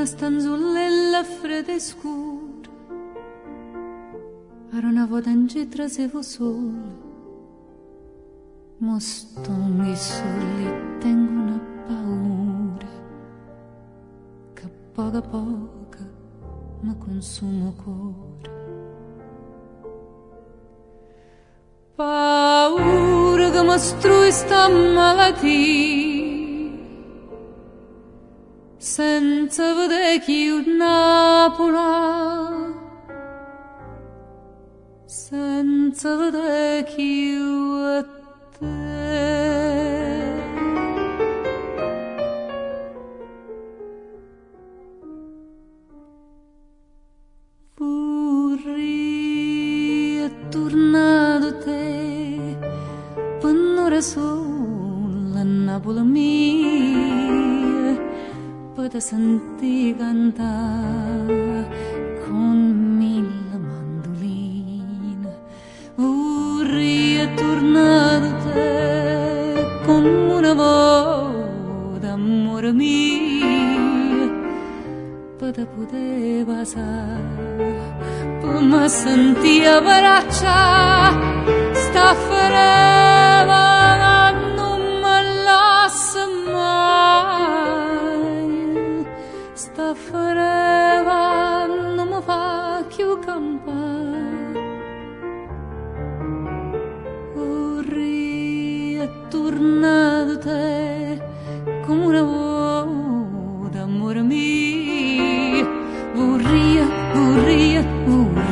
una stanzullella fredda e scura, era una volta in citra se fu sole, mo stonghi soli tengo una paura, che poco a poco mi consumo cuore. Paura che mi strui sta malattia, senza vedere chi Napola, senza vedere chi è te. Vorrei è tornato te, per un'ora sola a Napoli mia, per te sentire cantare con mille mandoline. Vorrei è tornato te con una voce amore mio, per te poter passare, per me sentire abbracciare sta fereva non me lascia mai, sta fereva non mi fa più campare. Vorrei è tornato te come una voce d'amore mio, vorrei